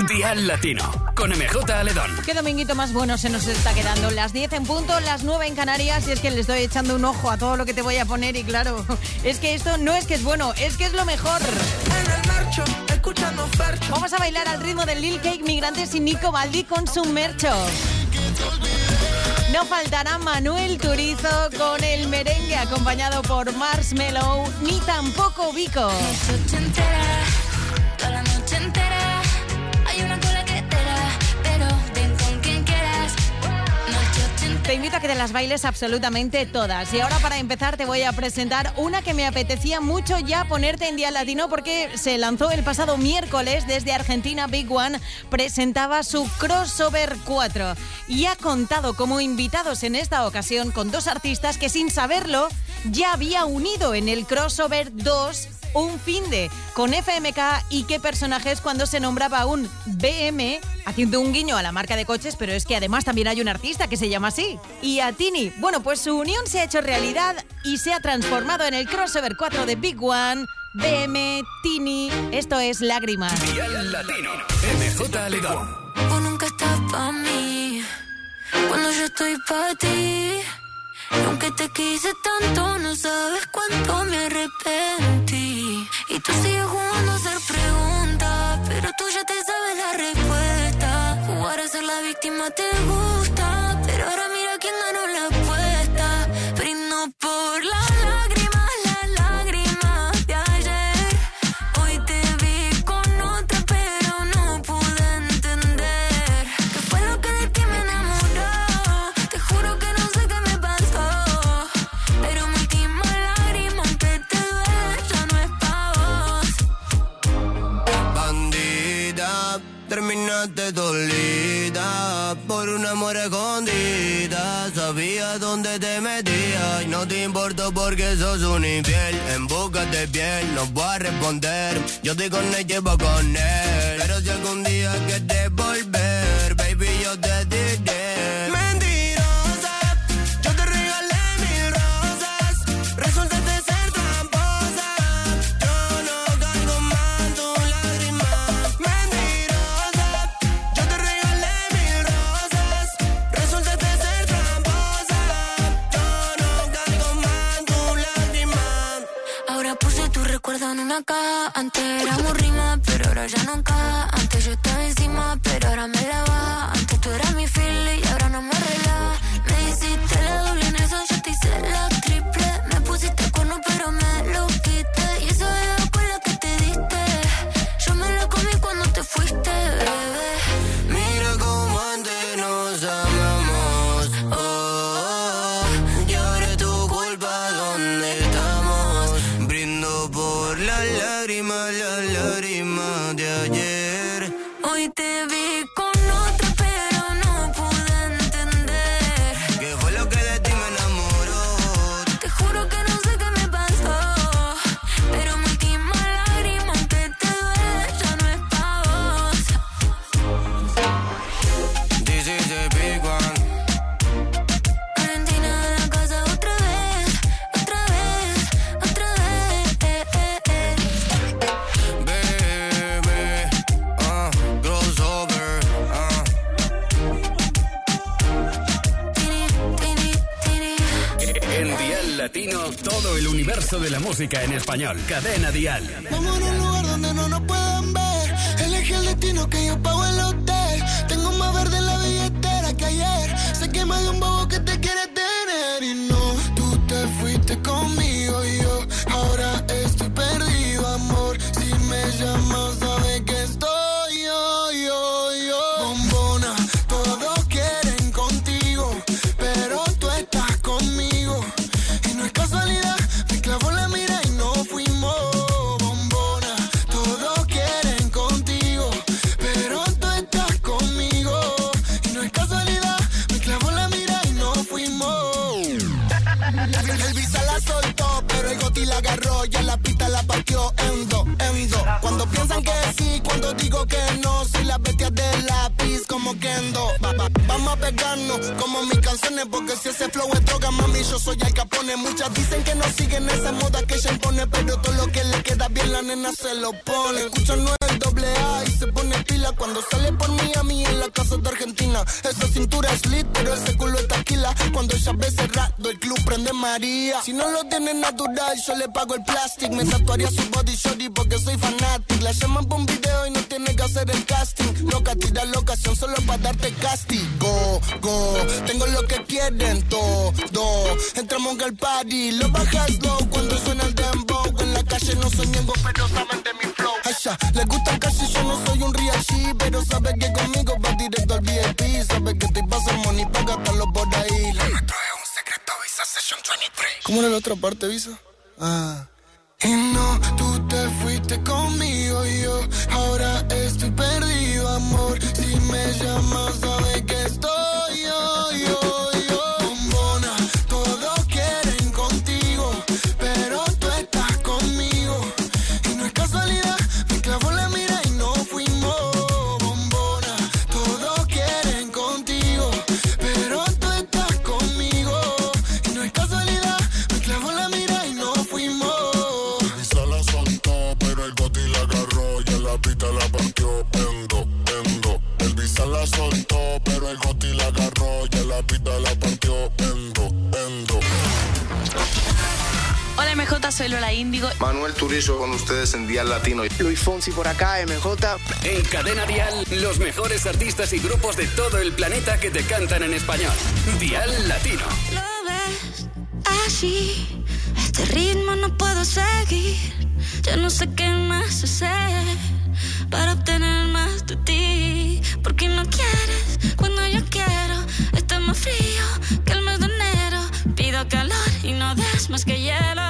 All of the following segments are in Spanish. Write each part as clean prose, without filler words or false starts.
Dial Latino, con MJ Aledón. Qué dominguito más bueno se nos está quedando. Las 10 en punto, las 9 en Canarias. Y es que le estoy echando un ojo a todo lo que te voy a poner. Y claro, es que esto no es que es bueno, es que es lo mejor. En el marcho, escuchando Fercho. Vamos a bailar al ritmo de Lil Cake, Migrantes y Nico Baldi con su mercho. No faltará Manuel Turizo con el merengue acompañado por Marshmello, ni tampoco Vico. La noche entera, toda la noche entera, hay una cola que te da, pero ven con quien quieras. Te invito a que te las bailes absolutamente todas. Y ahora para empezar te voy a presentar una que me apetecía mucho ya ponerte en Dial Latino porque se lanzó el pasado miércoles desde Argentina. Big One presentaba su Crossover 4 y ha contado como invitados en esta ocasión con dos artistas que sin saberlo ya había unido en el Crossover 2 un finde con FMK y qué personajes cuando se nombraba un BM, haciendo un guiño a la marca de coches, pero es que además también hay un artista que se llama así. Y a Tini, bueno, pues su unión se ha hecho realidad y se ha transformado en el Crossover 4 de Big One, BM, Tini. Esto es Lágrimas. Dial Latino, MJ Aledón. Vos nunca estás pa' mí, cuando yo estoy pa' ti. Y aunque te quise tanto, no sabes cuánto me arrepentí. Y tú sigues jugando a hacer preguntas, pero tú ya te sabes la respuesta. Jugar a ser la víctima te gusta, pero ahora mira quién ganó la apuesta. Brindo por las lágrimas de ayer. Hoy te vi con otra, pero no pude entender qué fue lo que de ti me enamoró. Te juro que no sé qué me pasó, pero mi última lágrima, aunque te duele, ya no es pa' vos. Bandida, terminaste dolida por un amor escondida. Sabía dónde te metías y no te importó porque sos un infiel. En busca de piel no voy a responder, yo estoy con ella y voy con él. Pero si algún día quieres volver, baby, yo te diré mentirosa, yo te regalé 1000 rosas, resultaste ser tramposa. Yo no cargo más tus lágrimas. Mentirosa, yo te regalé 1000 rosas, resultaste ser tramposa. Yo no cargo más tus lágrimas. Ahora puse tu recuerdo en una caja. Antes éramos rima, pero ahora ya no encaja. Antes yo estaba encima, pero ahora me la baja. Antes tú eras mi fili y ahora no me relaja. Me hiciste la doble en eso, yo te hice la triple. Me pusiste cuerno, pero me lo quité. Y esa bebé con la que te diste, yo me la comí cuando te fuiste, bebé. Mira cómo antes nos amamos, oh, y ahora es tu culpa, ¿dónde estamos? Brindo por las lágrimas de ayer. Hoy te vi con otra, pero no pude entender ¿Qué fue lo que de ti me enamoró? te juro que no sé qué me pasó, pero mi última lágrima, aunque te duele, ya no es pa' vos. This is a big one. Argentina de la casa otra vez, otra vez, otra vez, Baby, crossover, Tini, tini. En Dial Latino, todo el universo de la música en español. Cadena Dial. Vamos a un lugar donde no nos puedan ver. Elegí el destino que yo pago el hotel. Tengo más verde en la billetera que ayer. Sé que más de un bobo que te quiere tener. Y no, tú te fuiste conmigo y yo ahora estoy perdido, amor. Si me llamas, sabes que estoy yo. Bombona, todos quieren contigo, pero tú estás conmigo. Y no es casualidad, me clavó la mira y no fuimos. Bombona, todos quieren contigo, pero tú estás conmigo. Y no es casualidad, me clavó la mira y no fuimos. El visa la soltó, pero el goti la agarró y en la pista la partió en dos. Cuando piensan que sí, cuando digo que no, soy la bestia del lápiz como Kendo. Vamos a pegarnos como mis canciones, porque si ese flow es droga, mami, yo soy Al Capone. Muchas dicen que no siguen esa moda que ella impone, pero todo lo que le queda bien la nena se lo pone. Escucha no es el AA y se pone pila tequila. Cuando sale por Miami en la casa de Argentina. Esa cintura es lit, pero ese culo es taquila. Cuando ella ve cerrado, el club prende María. Si no lo tiene natural, yo le pago el plástico. Me tatuaría su body shorty porque soy fanático. La llaman por un video y no tiene que hacer el casting. Loca, tira la ocasión solo para darte castigo. Tengo lo que quieren todo. Entramos en el party, lo bajas low cuando suena el dembow. En la calle no soy ñengo, pero saben de mi flow. A ella le gusta el calle, yo no soy un real G, pero sabe que conmigo va directo al VIP. Sabe que estoy pasando money pa' gastarlo por ahí. La nuestro es un secreto, Visa Session 23. ¿Cómo era la otra parte, Visa? Y no, tú te fuiste conmigo y yo ahora estoy perdido, amor. Si me llamas, sabes que estoy yo. Bombona, todos quieren contigo, pero tú estás conmigo. Y no es casualidad, me clavó la mira y no fuimos. Bombona, todos quieren contigo, pero tú estás conmigo. Y no es casualidad, me clavó la mira y no fuimos. La partió, el Visa la soltó, pero el Goti la agarró, ya la pita la partió, Hola MJ, soy Lola Índigo. Manuel Turizo con ustedes en Dial Latino. Luis Fonsi por acá, MJ. En Cadena Dial, los mejores artistas y grupos de todo el planeta que te cantan en español. Dial Latino. Lo ves así, este ritmo no puedo seguir. Ya no sé qué más hacer para obtener más de ti. Porque no quieres cuando yo quiero. Está más frío que el mes de enero. Pido calor y no des más que hielo.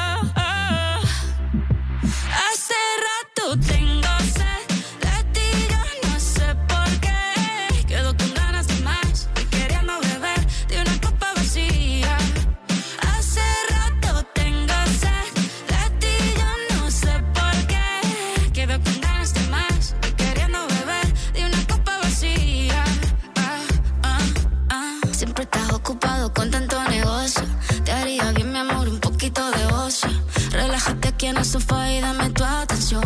Hace rato tengo sed de ti, yo no sé por qué. Quedo con ganas de más y queriendo beber de una copa vacía. Hace rato tengo sed de ti, yo no sé por qué. Quedo con ganas de más y queriendo beber de una copa vacía. Siempre estás ocupado con tanto negocio. Te haría bien, mi amor, un poquito de ocio. Relájate aquí en el sofá y dame tu atención.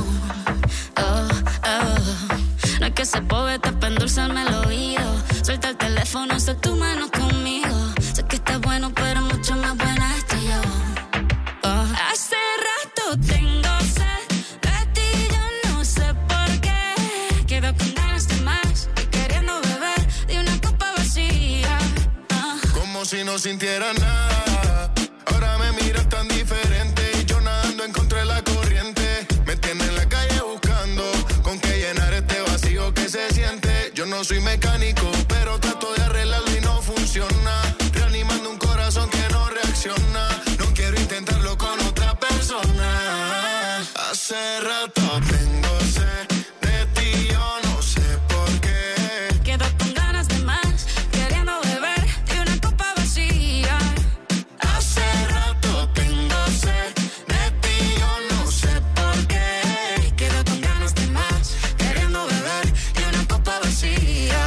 No hay que ser poeta para endulzarme el oído. Suelta el teléfono, usa tu mano conmigo. Sé que estás bueno, pero mucho más buena estoy yo. Hace rato tengo sed de ti, yo no sé por qué. Quedo con ganas de más y queriendo beber de una copa vacía. Como si no sintiera nada. Ahora me miras tan diferente y yo nadando en contra de la corriente. Me tiene en la calle buscando con qué llenar este vacío que se siente. Yo no soy mecánico, pero trato de arreglarlo y no funciona. Reanimando un corazón que no reacciona. No quiero intentarlo con otra persona. Hace rato tengo sed de ti, yo no sé por qué. Quedo con ganas de más, queriendo beber de una copa vacía. Hace rato tengo sed de ti, yo no sé por qué. Quedo con ganas de más, queriendo beber de una copa vacía.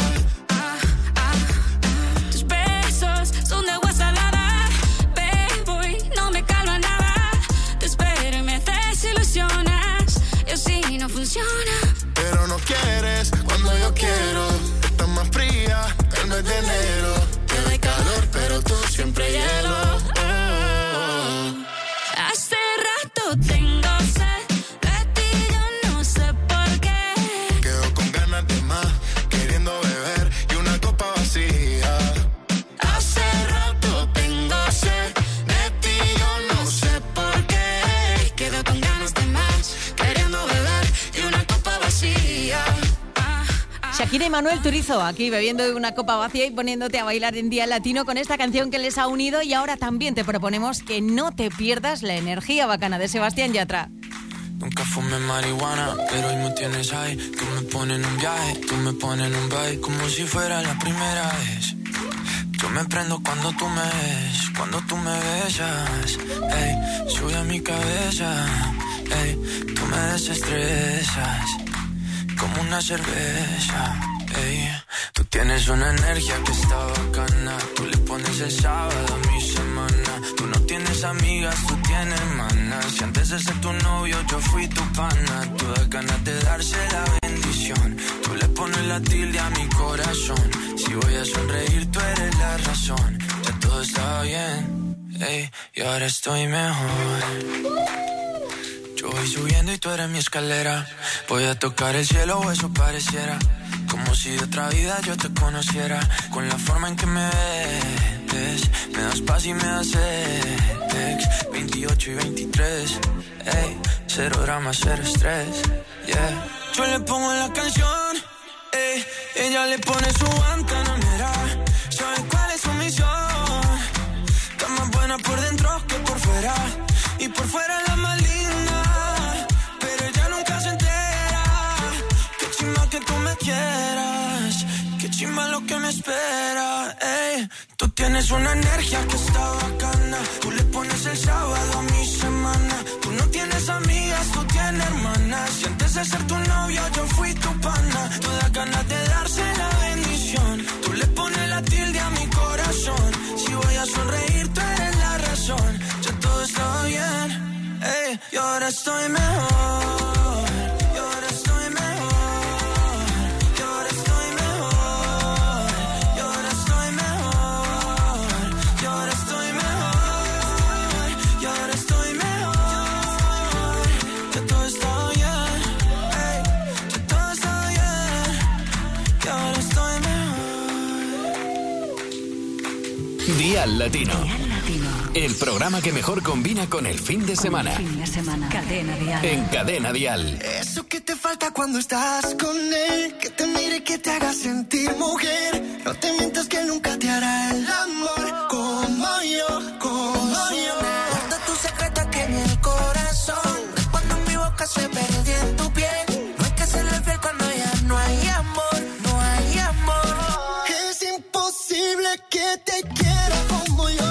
Tus besos son de agua salada, bebo y no me calma nada. Te espero y me desilusionas, y así no funciona. Pero no quieres cuando yo quiero. Estás más fría que el mes de enero. Te doy calor, pero tú siempre hielo. Hace rato tengo sed de ti, yo no sé por qué. Quedo con ganas de más, queriendo beber y una copa vacía. Hace rato tengo sed de ti, yo no sé por qué. Quedo con ganas de más, queriendo beber y una copa vacía. Shakira y Manuel Turizo aquí bebiendo de una copa vacía y poniéndote a bailar en Día Latino con esta canción que les ha unido. Y ahora también te proponemos que no te pierdas la energía bacana de Sebastián Yatra. Nunca fumé marihuana, pero hoy me tienes ahí. Tú me pones en un viaje, tú me pones en un baile, como si fuera la primera vez. Yo me prendo cuando tú me ves, cuando tú me besas. Ey, sube a mi cabeza, ey, tú me desestresas como una cerveza, ey. Tú tienes una energía que está bacana. Tú le pones el sábado a mi semana. Tú no tienes amigas, tú tienes manas. Si antes de ser tu novio yo fui tu pana. Tú das ganas de darse la bendición. Tú le pones la tilde a mi corazón. Si voy a sonreír, tú eres la razón. Ya todo está bien, ey, y ahora estoy mejor. Yo voy subiendo y tú eres mi escalera. Voy a tocar el cielo o eso pareciera. Como si de otra vida yo te conociera. Con la forma en que me ves, me das paz y me das sex. 28 y 23, ey, cero drama, cero estrés, yeah. Yo le pongo la canción, ey, ella le pone su guantanamera. ¿Sabe cuál es su misión? Está más buena por dentro que por fuera. Y por fuera la más linda, pero ella nunca se entera. Qué chimba que tú me quieras, qué chimba lo que me espera, ey. Tú tienes una energía que está bacana. Tú le pones el sábado a mi semana. Tú no tienes amigas, tú tienes hermanas. Y antes de ser tu novio yo fui tu pana. Todas ganas de darse la bendición. Tú le pones la tilde a mi corazón. Si voy a sonreír, tú eres la razón. Ya todo está bien, ey, y ahora estoy mejor. Y ahora estoy mejor. Y ahora estoy mejor. Y ahora estoy mejor. Y ahora estoy mejor. Y ahora estoy mejor. Ya todo está bien, ey, ya todo está bien. Y ahora estoy mejor. Dial Latino. El programa que mejor combina con el fin de semana. Cadena Dial. En Cadena Dial. Eso que te falta cuando estás con él, que te mire, que te haga sentir mujer. No te mientas que nunca te hará el amor como yo, como yo. Guarda tu secreto aquí en el corazón. Cuando mi boca se perdió en tu piel. No hay que serle fiel cuando ya no hay amor, no hay amor. Es imposible que te quiera como yo.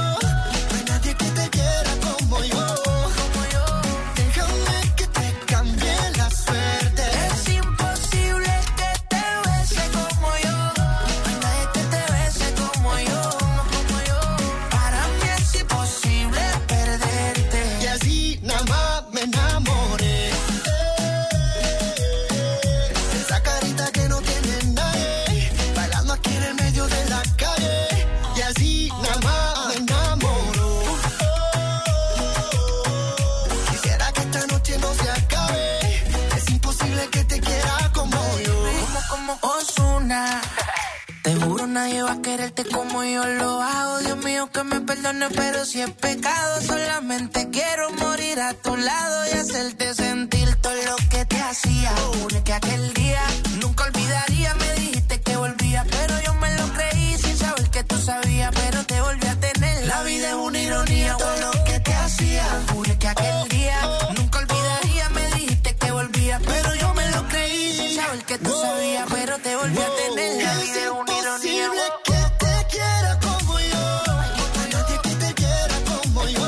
Te juro nadie va a quererte como yo lo hago. Dios mío que me perdone, pero si es pecado. Solamente quiero morir a tu lado y hacerte sentir todo lo que te hacía. Juré que aquel día nunca olvidaría. Me dijiste que volvía, pero yo me lo creí sin saber que tú sabías. Pero te volví a tener. La vida es una ironía, todo lo que te hacía. Juré que aquel día nunca olvidaría. Me dijiste que volvía, pero yo me lo creí sin saber que tú sabías. Pero te volví a tener. La vida es una ironía. Que te quiera como yo. Nadie que te quiera como yo.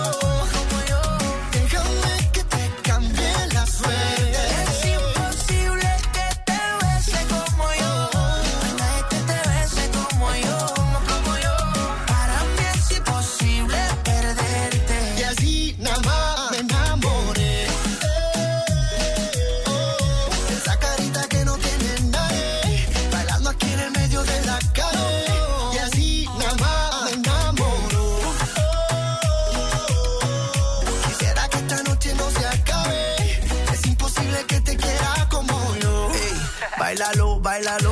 Déjame que te cambie la suerte. Es imposible que te bese como yo. Nadie que te bese como yo. Para mí es imposible perderte. Y así nada más me enamoré. Esa carita que no tiene nadie, bailando aquí en el medio de la calle. Y así nada más me enamoro. Quisiera que esta noche no se acabe. Es imposible que te quiera como yo. Ey, bailalo, bailalo.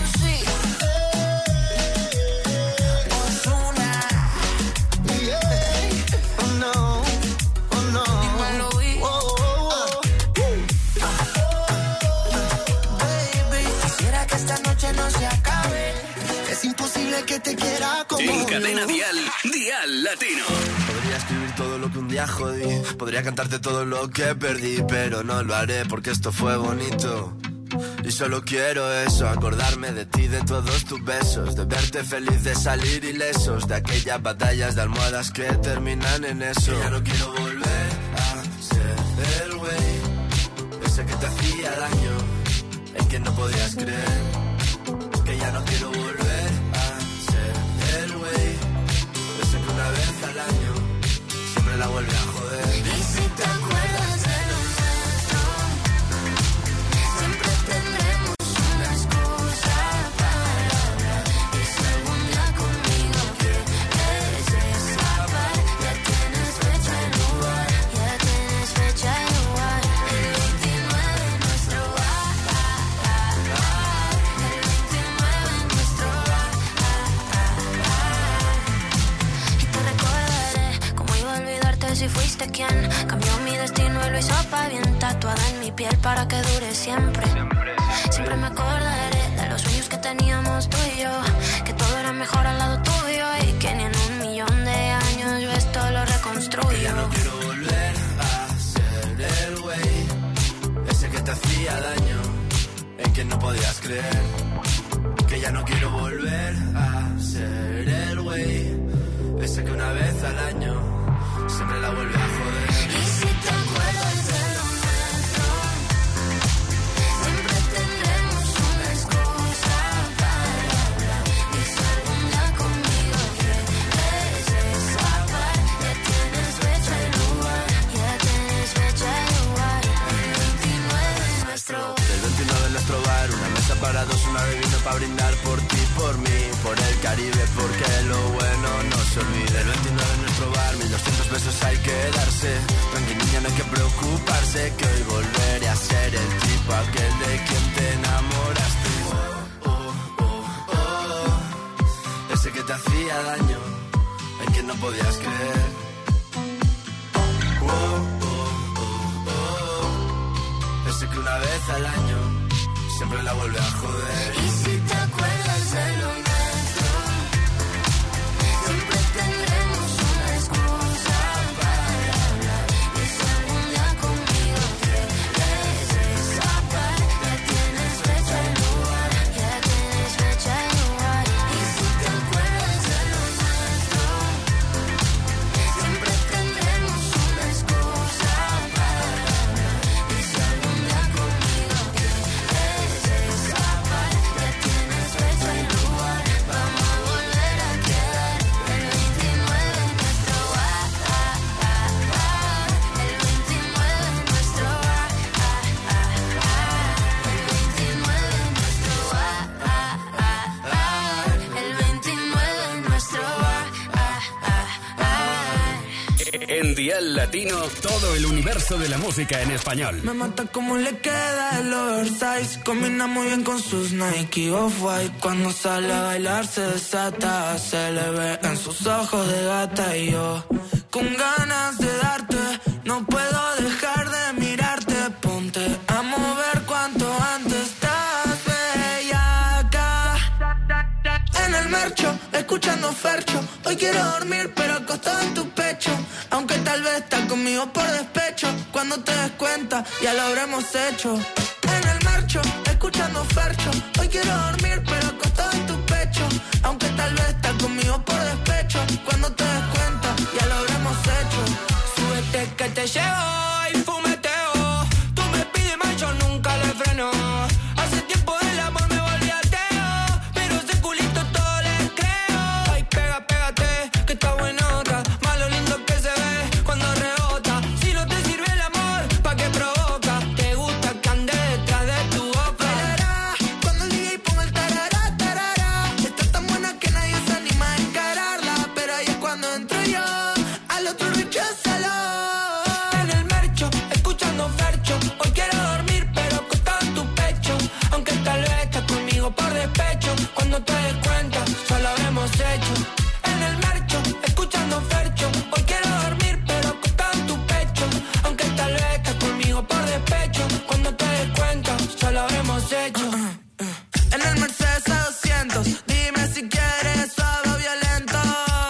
Que te quiera como en yo. Cadena Dial, Dial Latino. Podría escribir todo lo que un día jodí, podría cantarte todo lo que perdí, pero no lo haré porque esto fue bonito. Y solo quiero eso, acordarme de ti, de todos tus besos, de verte feliz, de salir ilesos, de aquellas batallas de almohadas que terminan en eso. Ya no quiero volver a ser el güey, ese que te hacía daño, el que no podías creer, que ya no quiero volver a ser el güey, ese que una vez al año siempre la vuelve a joder. Y si te acuerdas de lo nuestro, siempre tendremos una excusa. piel para que dure siempre. Siempre me acordaré de los sueños que teníamos tú y yo, que todo era mejor al lado tuyo y que ni en 1.000.000 de años yo esto lo reconstruyo. Que ya no quiero volver a ser el güey, ese que te hacía daño, en quien no podías creer. Que ya no quiero volver a ser el güey, ese que una vez al año siempre la vuelve a joder. Y si te acuerdas de lo nuestro, siempre tendremos una excusa para hablar. Y si algún día conmigo quieres escapar, ya tienes fecha y lugar, ya tienes fecha y lugar. El 29 es nuestro. El 29 es nuestro bar, una mesa para dos, una bebida para brindar por ti, por mí, por el Caribe, porque lo bueno no se olvida. El 29 es nuestro bar, 1200 besos hay que darse. Tranqui niña, no hay que preocuparse, que hoy volveré a ser el tipo aquel de quien te enamoraste. Ese que te hacía daño, en quien no podías creer. Ese que una vez al año siempre la vuelve a joder. Y si te acuerdas de lo nuestro, siempre tendremos una excusa para hablar. Y si algún día conmigo quieres escapar, ya tienes fecha y lugar, ya tienes fecha y lugar. Y si te acuerdas de lo nuestro, siempre tendremos una excusa para hablar. Y si algún día conmigo quieres escapar, ya tienes fecha y lugar, vamos a volver a quedar. El 29 es nuestro bar, el 29 es nuestro bar, el 29 es nuestro bar, el 29 es nuestro bar. En Dial Latino, todo el universo de la música en español. Me mata como le queda el oversize. Combina muy bien con sus Nike Off-White. Cuando sale a bailar se desata. Se le ve en sus ojos de gata. Y yo con ganas de darte, no puedo dejar de mirarte. Ponte a mover cuanto antes. Estás bellaca. En el marcho, escuchando Fercho. Hoy quiero dormir pero acostado en tu pecho. Aunque tal vez estás conmigo por despecho. Cuando te des cuenta, ya lo habremos hecho. En el marcho, escuchando Fercho. Hoy quiero dormir, pero acostado en tu pecho. Aunque tal vez estás conmigo por despecho. Cuando te des cuenta, ya lo habremos hecho. Súbete que te llevo y fumeteo. Tú me pides más, yo nunca le freno. Hace tiempo del amor me volví ateo, pero ese culito todo le creo. Ay, pégate, que está buenota. Más lo lindo que se ve cuando rebota. Si no te sirve el amor, ¿pa' qué provoca? Te gusta que ande detrás de tu boca. Tarará, cuando el DJ ponga el tarará, tarará. Está tan buena que nadie se anima a encararla. Pero ahí es cuando entro yo, al otro recházalo. En el mercho, escuchando Fercho. Hoy quiero dormir, pero acostado en tu pecho. Aunque tal vez estás conmigo por despecho. Cuando te des cuenta, ya lo habremos hecho. En el mercho, escuchando Fercho. Hoy quiero dormir, pero acostado en tu pecho. Aunque tal vez estás conmigo por despecho. Cuando te des cuenta, ya lo habremos hecho. En el Mercedes A200, dime si quieres suave o violento.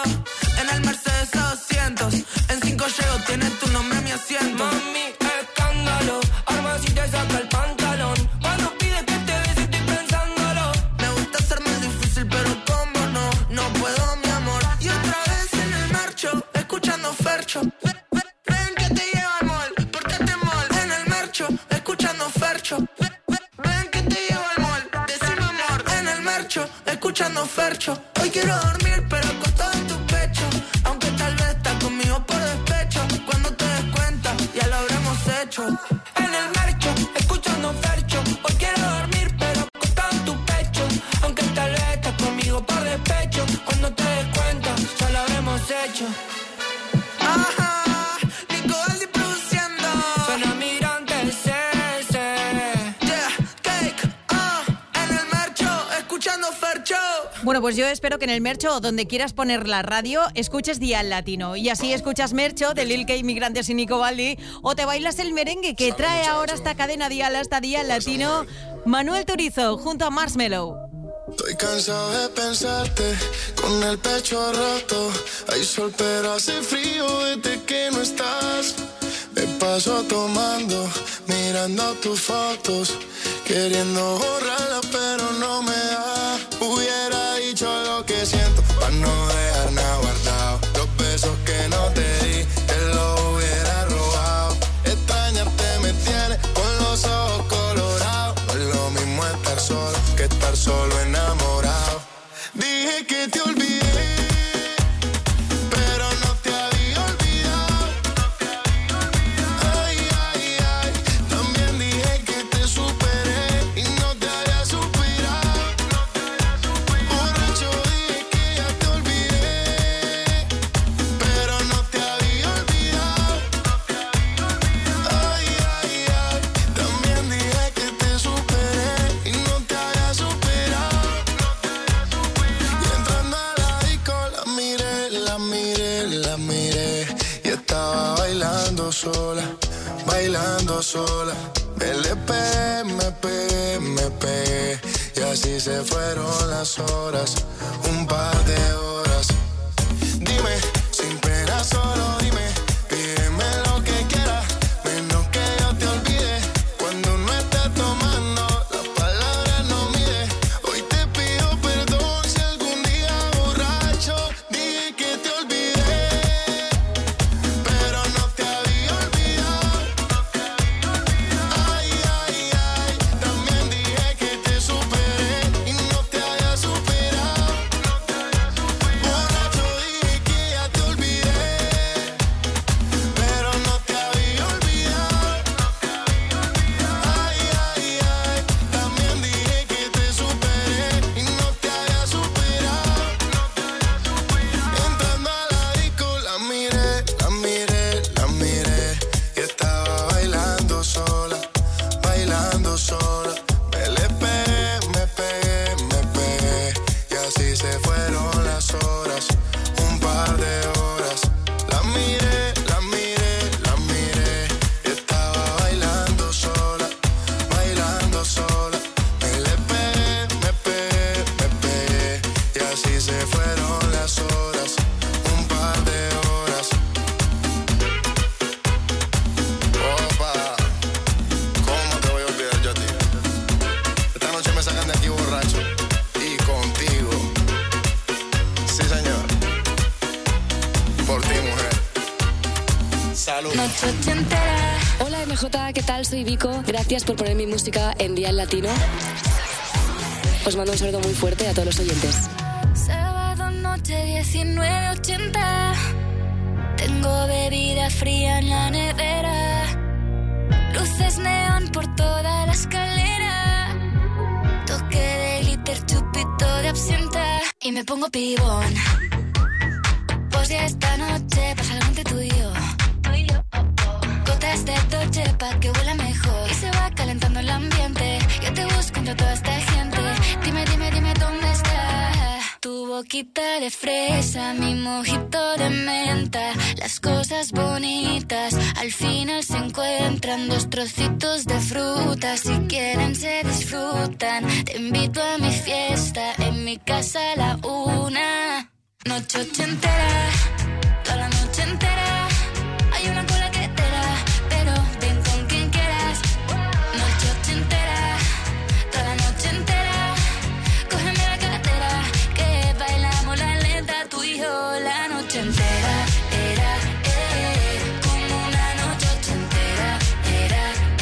En el Mercedes A200, en 5 llego, tienes tu nombre, mi asiento. Mami, escándalo, arma si te saca el pantalón. Cuando pides que te bese, estoy pensándolo. Me gusta ser más difícil, pero como no puedo, mi amor. Y otra vez en el marcho, escuchando Fercho. Ven que te llevo al mall, pórtate mall. En el marcho, escuchando Fercho. Ven que te llevo al mall, decime amor. En el marcho, escuchando Fercho. Hoy quiero dormir, pero acostado en tu pecho. Aunque tal vez estás conmigo por despecho. Cuando te des cuenta, ya lo habremos hecho. En el marcho, escuchando Fercho. Hoy quiero dormir, pero acostado en tu pecho. Aunque tal vez estás conmigo por despecho. Cuando te des cuenta, ya lo habremos hecho. Ajá, Nico Valdi produciendo. Suena Mirante CC. Yeah, Cake, en el marcho, escuchando Fercho. Bueno, pues yo espero que en el Mercho o donde quieras poner la radio escuches Dial Latino y así escuchas Mercho de Lil K, Migrantes y Nico Baldi, o te bailas el merengue que trae ahora esta cadena Dial, hasta Dial Latino, Manuel Turizo junto a Marshmello. Estoy cansado de pensarte con el pecho roto. Hay sol pero hace frío desde que no estás. Me paso tomando, mirando tus fotos, queriendo borrarlas pero no me da. Hubiera dicho lo que siento para no dejar nada guardado. Los besos que no te di, te los hubiera robado. Extrañarte me tiene con los ojos colorados. No es lo mismo estar solo que estar solo enamorado. Dije que te olvidé, pero no te había olvidado. Ay, ay, ay. También dije que te superé y no te había superado. Borracho dije que ya te olvidé, pero no te había olvidado. Ay, ay, ay. También dije que te superé y no te había superado. Y entrando a la disco la miré, la miré, la miré. Y estaba bailando sola, bailando sola. Me le pegué, me pegué, me pegué. Y así se fueron las horas, un par de horas. Dime, sin pena solo dime, pídeme lo que quieras, menos que yo te olvide. Cuando uno esté tomando, las palabras no mide. Hoy te pido perdón si algún día borracho dije que te olvidé, pero no te había olvidado. Ay, ay, ay. También dije que te superé y no te había superado. Borracho dije que ya te olvidé, pero no te había olvidado. Ay, ay, ay. También dije que te superé y no te había superado. Entrando a la disco la miré, la miré, la miré. Y estaba bailando sola, bailando sola. Me le pegué, me pegué, me pegué. Y así se fueron las horas, un par de horas. La miré, la miré, la miré. Y estaba bailando sola, bailando sola. Me le pegué, me pegué, me pegué. Y así se fueron las horas, un par de horas. Opa, ¿cómo te voy a olvidar yo a ti? Esta noche me sacan de aquí borracho y contigo. Sí, señor. Por ti, mujer. Salud. Noche ochentera. Hola MJ, ¿qué tal? Soy Vico. Gracias por poner mi música en Dial Latino. Os mando un saludo muy fuerte a todos los oyentes. Sábado noche 19:80. Tengo bebida fría en la nevera. Luces neón por toda la escalera. Toque de glitter, chupito de absenta. Y me pongo pibón. Pues ya esta noche pasa algo entre tú y yo. Gotas de Dolce pa' que huela mejor. Y se va calentando el ambiente. Yo te busco entre toda esta gente. Dime, dime, dime dónde está tu boquita de fresa, mi mojito de menta. Las cosas bonitas al final se encuentran. Dos trocitos de fruta, si quieren se disfrutan. Te invito a mi fiesta, en mi casa a la 1. Noche ochentera, toda la noche entera. Hay una cola que te da, pero ven con quien quieras. Noche ochentera, toda la noche entera. Cógeme la cartera, que bailamos la lenta, tú y yo la noche entera. Era, como una noche ochentera. Era,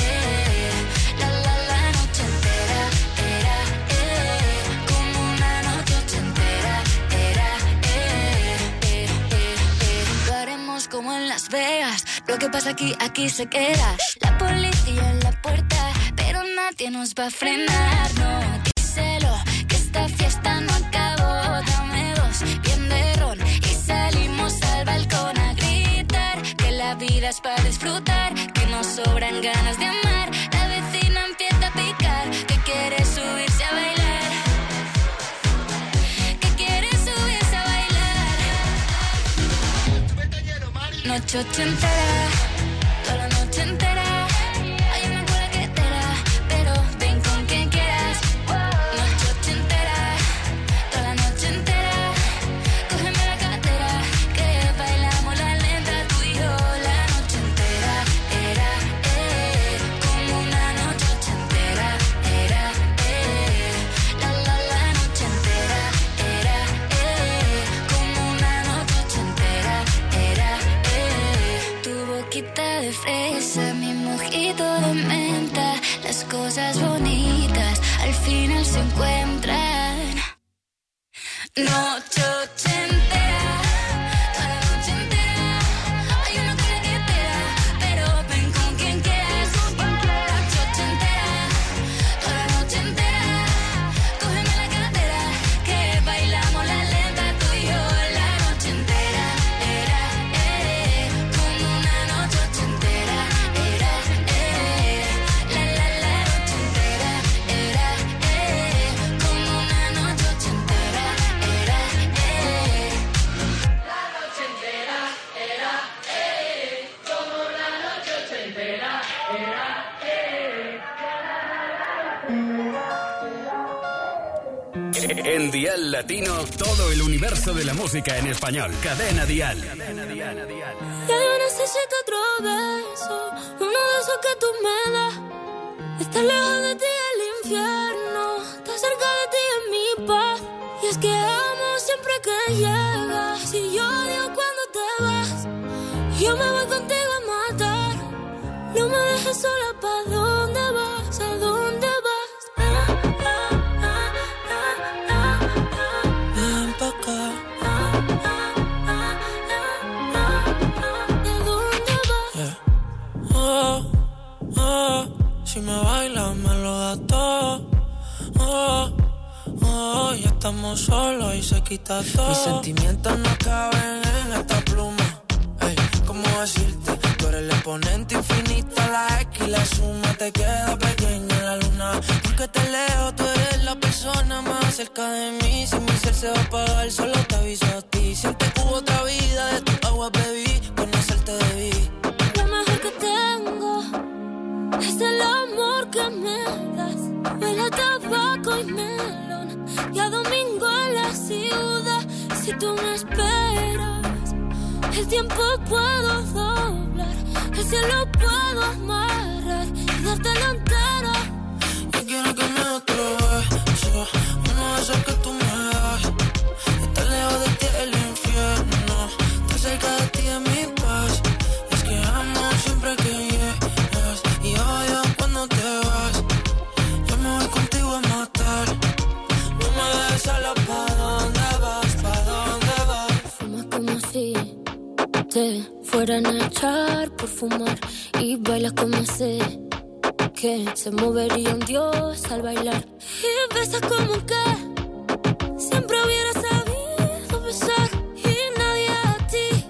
la noche entera. Era, como una noche ochentera. Era, lo haremos como en Las Vegas. Lo que pasa aquí se queda. La policía en la puerta, pero nadie nos va a frenar. No, díselo, que esta fiesta no acabó. Dame dos, bien de ron, y salimos al balcón a gritar. Que la vida es para disfrutar, que nos sobran ganas de amar. La vecina empieza a picar, que quiere subirse a bailar. noche entera, toda la noche entera. Hay una cola que te da, pero ven con quien quieras. Noche entera, toda la noche entera. Cógeme la cartera, que bailamos la lenta tú y yo. La noche entera era, como una noche entera. Era, la noche entera era, como una noche entera. Era, tu boquita de fresa, mi mojito de menta. Las cosas bonitas al final se encuentran. Noche entera, toda la noche entera. Hay una cola que te da, pero ven con quien quieras. Noche entera, toda la noche entera. Cógeme la cartera, que bailamos la lenta tú y yo. La noche entera era, como una noche entera. Era, la noche entera era, como una noche entera. Era, la noche entera era, como una noche entera. En Dial Latino, todo el universo de la música en español. Cadena Dial. Ya yo necesito otro beso, uno de esos que tú me das. Está lejos de ti el infierno, está cerca de ti en mi paz. Y es que amo siempre que llegas. Si yo odio cuando te vas, yo me voy contigo a matar. No me dejes sola, ¿pa' dónde vas? ¿A dónde vas? Ven pa' acá. ¿A dónde vas? Oh, oh, si me bailas me lo das todo. Oh, oh, ya estamos solos y se quita todo. Mis sentimientos no caben en esta pluma. Ey, ¿cómo decirte? Tú eres el exponente infinito, la X y la suma te queda pequeña en la luna. Porque te leo, tú eres la persona más cerca de mí. Si mi ser se va a apagar, solo te aviso a ti. Siente que hubo otra vida, de tu agua bebí, conocerte debí. Lo mejor que tengo es el amor que me das. Huele a tabaco y melón, y a domingo en la ciudad. Si tú me esperas, el tiempo puedo doblar, el cielo puedo amarrar y dártelo entero. Yo quiero que me des otro beso, uno de esos que tú me das. Está lejos de ti el infierno, está cerca de ti en mi paz. Es que amo siempre que llegas y odio cuando te vas. Yo me voy contigo a matar. No me dejes sola, ¿pa' dónde vas? ¿Pa' dónde vas? Fumas como si te fueran a echar por fumar y bailas como sé que se movería un dios al bailar. Y besas como que siempre hubiera sabido besar. Y nadie a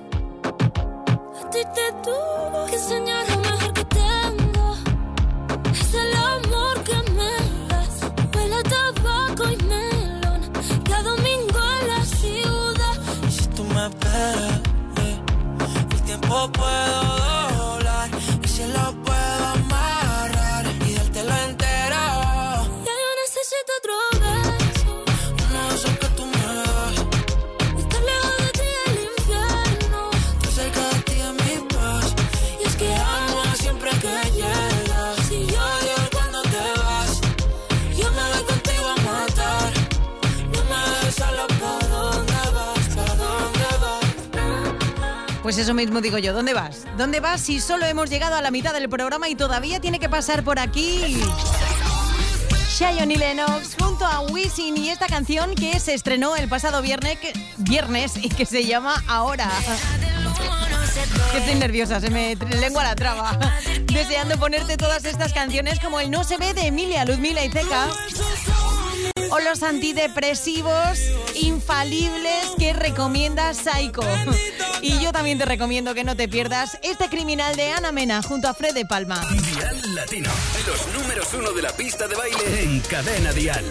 ti te tuvo que enseñar. Lo mejor que tengo es el amor que me das. Huele a tabaco y melón, y a domingo en la ciudad. Y si tú me esperas, el tiempo puedo doblar, y si lo puedo amarrar y dártelo entero. Ya yo necesito otro beso, uno de esos que tú me das. estar lejos de ti el infierno, Estoy cerca de ti en mi paz. y es que Amo siempre que llegas. si yo odio Cuando te vas, yo me voy contigo a matar. no me dejes sola, ¿pa' dónde vas? ¿Pa' dónde vas? Pues eso mismo digo yo, ¿dónde vas? ¿Dónde vas si solo hemos llegado a la mitad del programa y todavía tiene que pasar por aquí Zion y Lennox junto a Wisin y esta canción que se estrenó el pasado viernes y que se llama Ahora? Que estoy nerviosa, se me lengua la traba. Deseando ponerte todas estas canciones como el No se ve de Emilia, Ludmila y Zeca, o los antidepresivos infalibles que recomienda Saiko. Y yo también te recomiendo que no te pierdas este Criminal de Ana Mena junto a Fred de Palma. Dial Latino, los números 1 de la pista de baile en Cadena Dial.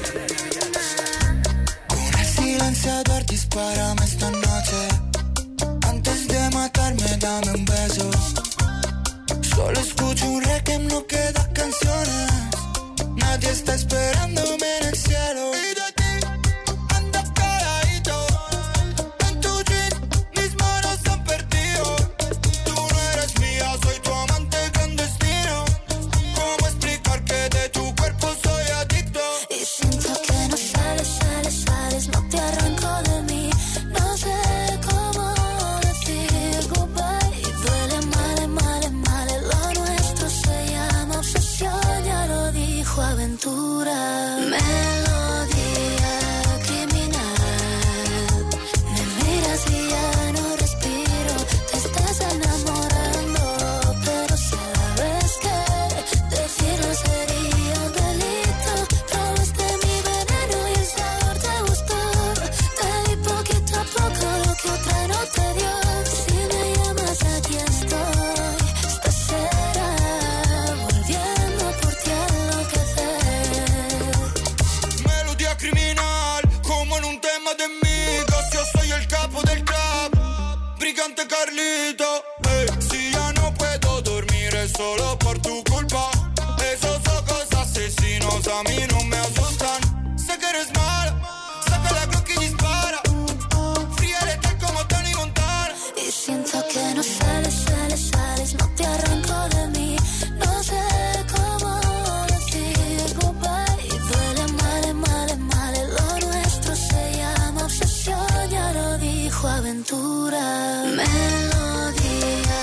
Con el silenciador dispárame esta noche. Antes de matarme, dame un beso. Solo escucho un requiem, no quedan canciones. Nadie está esperándome en el cielo. Y de ti ando calladito. En tu jeans mis manos se han perdido. Tú no eres mía, soy tu amante clandestino. ¿Cómo explicar que de tu cuerpo soy adicto? Y siento que no sales, no te arranco de mí. No sé cómo decir goodbye. Y duele mal, lo nuestro se llama obsesión. Ya lo dijo Aventura. Melodía criminal. Me miras y ya no respiro. Te estás enamorando, pero sabes que decirlo sería un delito. Probaste mi veneno y el sabor te gustó. Te di poquito a poco lo que otra no te dio. Si me llamas aquí estoy. Esta será volviendo por ti a enloquecer. Melodía criminal, como en un tema de mitos. Yo soy el capo del trap, brigante Carlito. Hey, si ya no puedo dormir es solo por tu culpa. Esos ojos asesinos a mí no me asustan. Sé que eres mala, saca la Glock y dispara. Fría letal como Tony Montana. Y siento que no sales, no te arranco de mí. No sé cómo decir goodbye. Y duele mal, lo nuestro se llama obsesión. Ya lo dijo Aventura. Melodía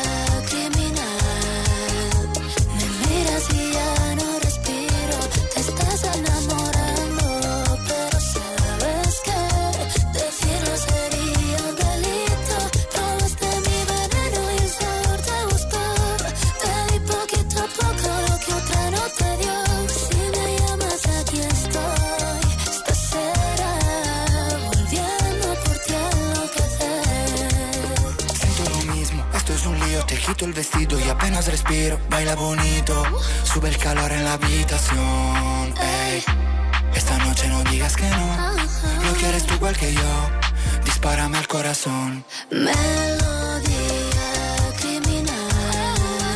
criminal. Me miras y ya no respiro. Te estás enamorando, pero sabes que decirlo sería un delito. Probaste mi veneno y el sabor te gustó. Te di poquito a poco lo que otra no te dio. Si me llamas aquí estoy. Esta será volviendo por ti a enloquecer. Siento lo mismo, esto es un lío. Te quito el vestido y apenas respiro. Baila bonito, sube el calor en la habitación. Ey, esta noche no digas que no. Lo quieres tú igual que yo. Dispárame al corazón. Melodía criminal.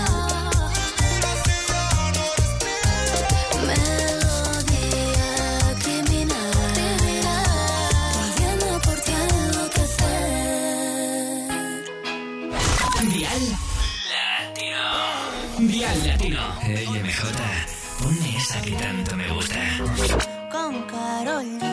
Melodía criminal. Volviendo por ti a enloquecer. Dial Latino. Dial Latino. Hey, MJ, ponme esa que tanto me gusta. Con Karol G.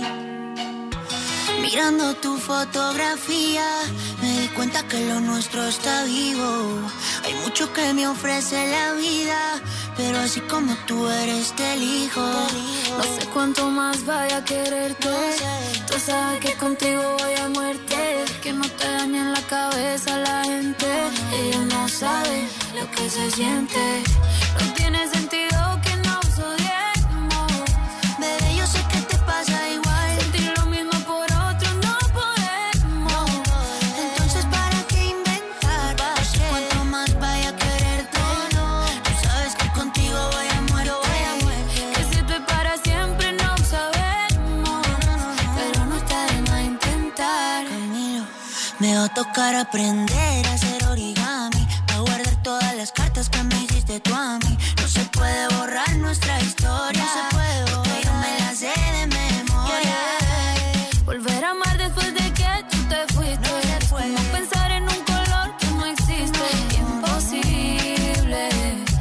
Mirando tu fotografía, me di cuenta que lo nuestro está vivo. Hay mucho que me ofrece la vida, pero así como tú eres te elijo. No sé cuánto más vaya a quererte. Tú sabes que contigo voy a muerte. Que no te dañen la cabeza la gente. Ellos no saben lo que se siente. No tiene sentido que nos odiemos. Bebé, yo sé que te pasa igual. Sentir lo mismo por otro no podemos. Entonces ¿para qué inventar? Cuanto más vaya a quererte, tú sabes que contigo voy a muerte. Que si esto es para siempre no sabemos. Pero no está de más intentar. Camilo, me va a tocar aprender a hacer origami, a guardar todas las cartas que me hiciste tú a mí. No se puede borrar nuestra historia. No se puede borrar. Porque yo me la sé de memoria. Volver a amar después de que tú te fuiste. No se puede. No pensar en un color que no existe. Imposible,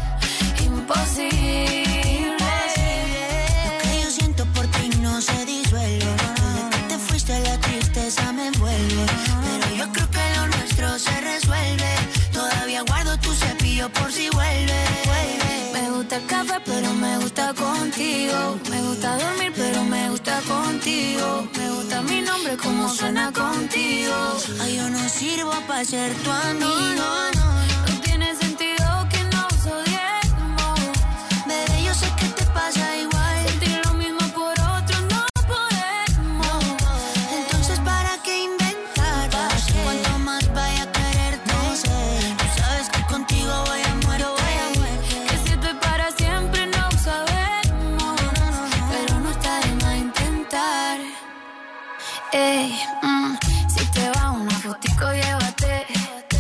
imposible. Lo que yo siento por ti no se disuelve. Desde que te fuiste la tristeza me envuelve. Pero yo creo que lo nuestro se resuelve. Todavía guardo tu cepillo por si vuelve. Me gusta el café pero me gusta contigo. Me gusta dormir pero me gusta contigo. Me gusta mi nombre como suena contigo. Ay, yo no sirvo para ser tu amigo. No tiene sentido que nos odiemos. Bebé, yo sé que te pasa igual. Sentir lo mismo por otro no podemos. Entonces ¿para qué inventar? Cuanto más vaya a quererte, no sé. Tú sabes que contigo voy a muerte. Que si esto es para siempre no sabemos. Pero no está de más intentar. Ey, si te va una fotico llévate.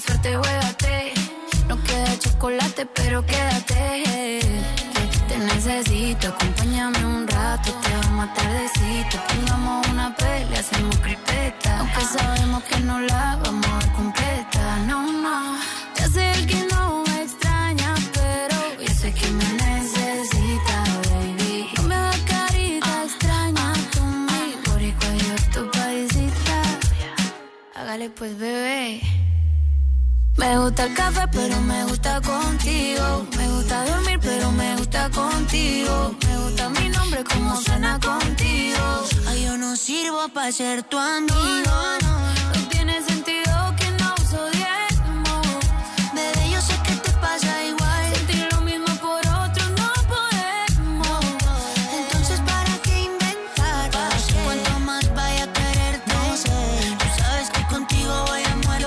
suerte, juégate. No queda chocolate, pero quédate. Te necesito, acompáñame un rato. Te vamos a tardecito. Pongamos una pelea, hacemos cripeta. Aunque sabemos que no la vamos a ver completa. No, no. Ya sé que no me extraña, pero yo sé que me necesita, baby. No me hagas carita extraña conmigo. Boricua, yo tu paisita. Hágale pues, bebé. Me gusta el café, pero me gusta contigo. Me gusta dormir, pero me gusta contigo. Me gusta mi nombre, como suena contigo. Ay, yo no sirvo para ser tu amigo. No tiene sentido que no nos odiemos. Bebé, yo sé que te pasa igual. Sentir lo mismo por otro no podemos. Entonces, ¿para qué inventar? Cuanto más vaya a quererte, no sé. Tú sabes que contigo voy a muerte.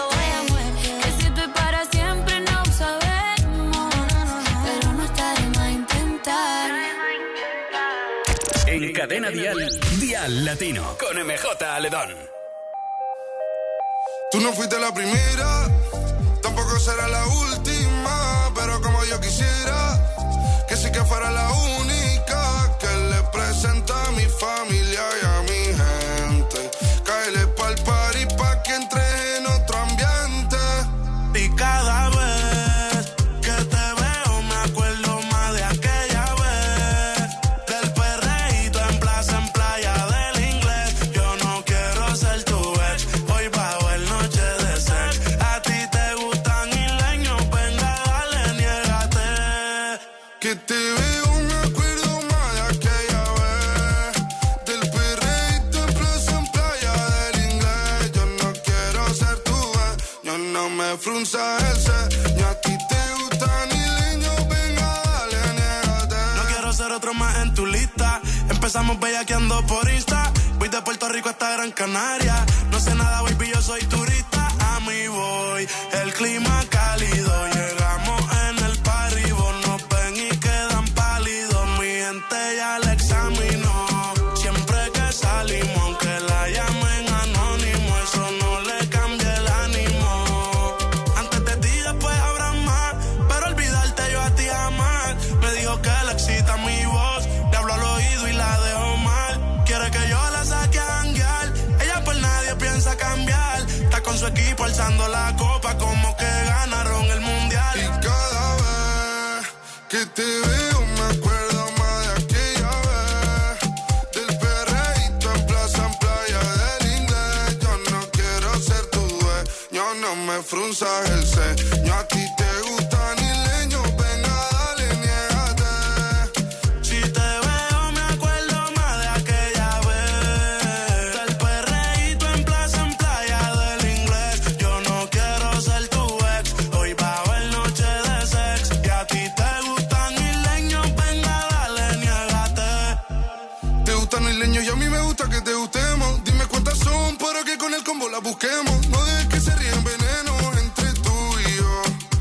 En Cadena Dial Latino, con MJ Aledón. Tú no fuiste la primera, tampoco será la última, pero como yo quisiera, que sí que fuera la única, que le presenta a mi familia y a mi gente. Cáele pa'l party pa' que entre en otro ambiente. Y cada vez que te veo me acuerdo más de aquella vez, del perreíto en plaza, en playa del inglés. Yo no quiero ser tu ex, hoy bajo el noche de sex. A ti te gustan isleños, venga dale, niégate. Que te veo me acuerdo más de aquella vez, del perreíto en plaza, en playa del inglés. Yo no quiero ser tu ex, yo no me frunza el ceño. A ti te gustan isleños, venga dale, niégate. No quiero ser otro más en tu lista. Empezamos bellaqueando por Insta. Voy de Puerto Rico hasta Gran Canaria. No sé nada, baby, yo soy turista. A mí voy, el clima cálido. Llegamos en el party, vos nos ven y quedan pálidos. Mi gente ya la examinó. Siempre que salimos, aunque la llamen anónimo, eso no le cambia el ánimo. Antes de ti, después habrá más, pero olvidarte yo a ti jamás. Me dijo que le excita mi voz, le hablo al oído y la dejo mal. Quiere que yo la saque a janguear, ella por nadie piensa cambiar. Está con su equipo alzando la copa como que ganaron el mundial. Y cada vez que te veo me acuerdo más de aquella vez, del perreíto en plaza, en playa del inglés. Yo no quiero ser tu dueño, no me frunzas el ceño. A ti te gustan isleños, venga dale, niégate. Si te veo me acuerdo más de aquella vez, del perreíto en plaza, en playa del inglés. Yo no quiero ser tu ex, hoy bajo el noche de sex. Y a ti te gustan isleños, venga dale, niégate. Te gustan isleños y a mí me gusta que te gustemos. Dime cuántas son para que con el combo las busquemos. No dejes que se ríen veneno entre tú y yo.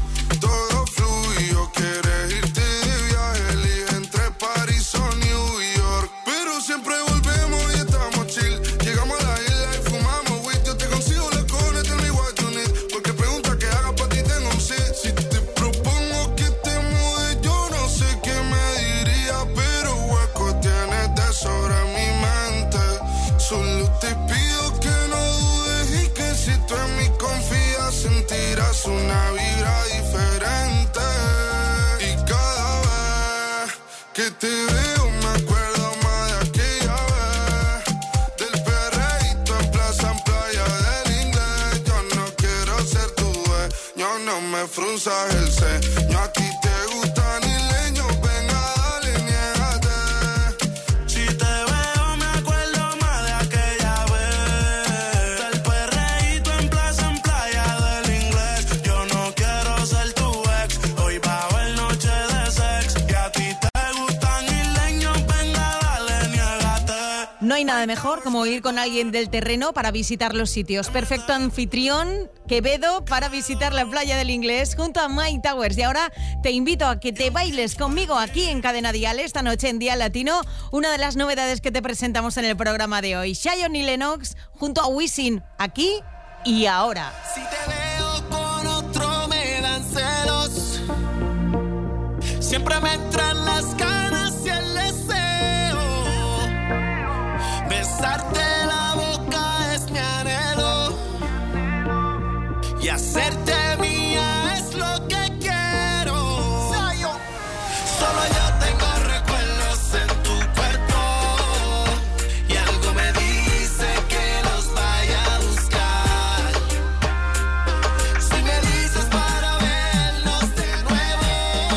Todo fluyo, quieres irte de viaje, elige entre París o New York. Pero siempre volvemos y estamos chill. Llegamos a la isla y fumamos weed. Yo te consigo la cone, tell me what you need. Porque pregunta que haga pa' ti tengo un sí. Si te propongo que te mude, yo no sé qué me diría, pero hueco tienes de sobra en mi mente. Solo te pido que no dudes y que si tú en mí confías sentirás una vibra diferente. Y cada vez que te veo me acuerdo más de aquella vez, del perreíto en plaza, en playa del inglés. Yo no quiero ser tu dueño, no me frunzas el ceño. A ti te gustan isleños, venga dale, niégate. Si te veo me acuerdo más de aquella vez, del perreíto en plaza, en playa del inglés. Yo no quiero ser tu ex, hoy bajo el noche de sex. Y a ti te gustan isleños, venga dale, niégate. No hay nada mejor como ir con alguien del terreno para visitar los sitios. Perfecto anfitrión, Quevedo, para visitar la playa del Inglés junto a Mike Towers. Y ahora te invito a que te bailes conmigo aquí en Cadena Dial esta noche en Dial Latino. Una de las novedades que te presentamos en el programa de hoy. Zion y Lennox junto a Wisin, aquí y ahora. Si te veo con otro Siempre me entran las ganas y el deseo. Besarte la boca es mi anhelo. Y hacerte mía es lo que quiero. Solo yo tengo recuerdos en tu cuerpo. Y algo me dice que los vaya a buscar. Si me dices para vernos de nuevo,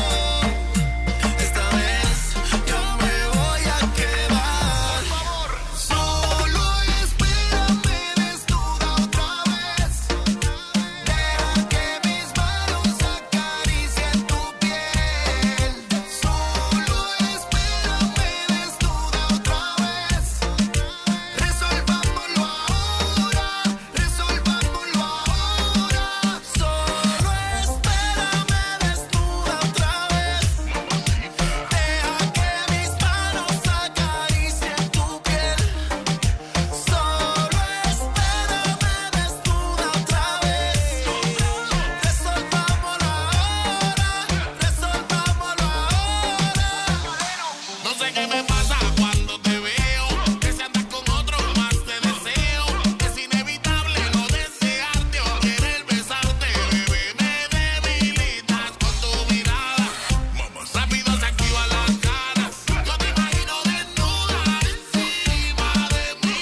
esta vez yo me voy a quedar. Solo espérame desnuda otra vez. Deja que mis manos acaricien tu piel. Solo espérame desnuda otra vez. Resolvámoslo ahora, resolvámoslo ahora. Solo espérame desnuda otra vez. Deja que mis manos acaricien tu piel. Solo espérame desnuda otra vez. Resolvámoslo ahora, resolvámoslo ahora. No sé qué me pasa cuando te veo, que si andas con otro más te deseo. Es inevitable no desearte o querer besarte, bebé. Me debilitas con tu mirada. Rápido se activan las ganas. Yo te imagino desnuda encima de mí.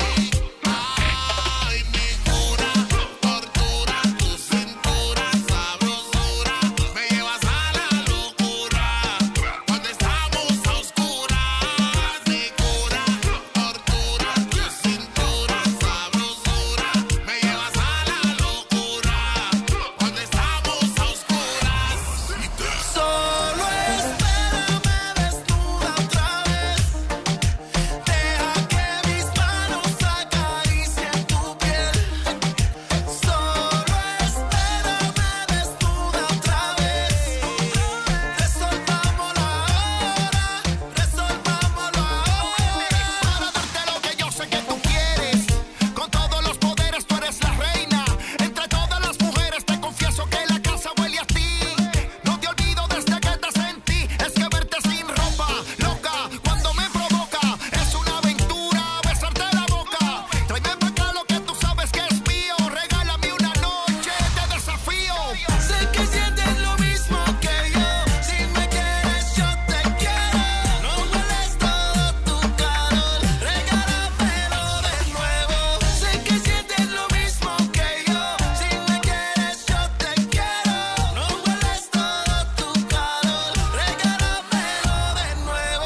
Ay, mi cura, tortura, tu cintura, sabrosura. Me llevas a la locura cuando estamos a oscuras. Mi cura, tortura, tu cintura, sabrosura. Me llevas a la locura cuando estamos a oscuras. Solo espérame desnuda otra vez. Deja que mis manos acaricien tu piel. Solo espérame desnuda otra vez. Resolvámoslo ahora, resolvámoslo ahora. Para darte lo que yo sé que tú quieres. Con todos los poderes tú eres la reina. Entre todas las mujeres te confieso que la casa huele a ti. No te olvido desde que te sentí. Es que verte sin ropa, loca, cuando me provoca. Es una aventura besarte la boca. Tráeme para acá lo que tú sabes que es mío. Regálame una noche de desafío. Sé que sientes lo mismo que yo. Si me quieres yo te quiero. No hueles todo tu calor. Regálamelo de nuevo. Sé que sientes lo mismo que yo. Si me quieres yo te quiero. No hueles todo tu calor. Regálamelo de nuevo.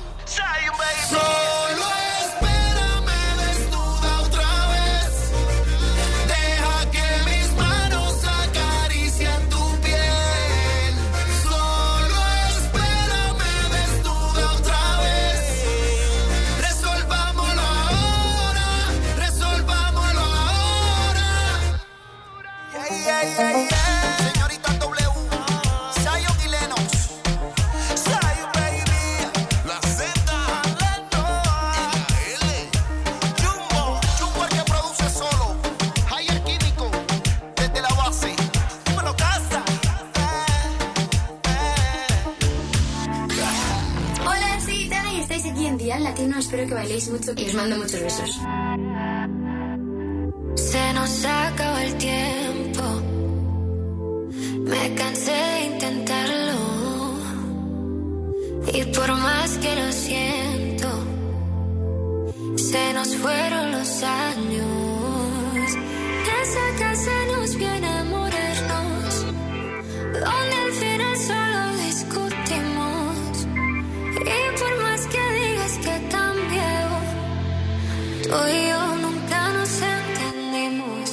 Solo espérame desnuda otra vez. Deja que mis manos acaricien tu piel. Solo espérame desnuda otra vez. Resolvámoslo ahora, resolvámoslo ahora. Señorita W, Zion y Lennox. Zion, baby. La Z, Lento, y la L. Jumbo, Jumbo el que produce solo. Higher Químico, desde la base. Dímelo, casa. Hola, soy Itana y estáis aquí en Día Latino. Espero que bailéis mucho y os mando muchos besos. Se nos acaba el tiempo. Me cansé de intentarlo. Y por más que lo siento, se nos fueron los años. Esa casa nos viene a morirnos, donde al final solo discutimos. Y por más que digas que cambió, tú y yo nunca nos entendimos.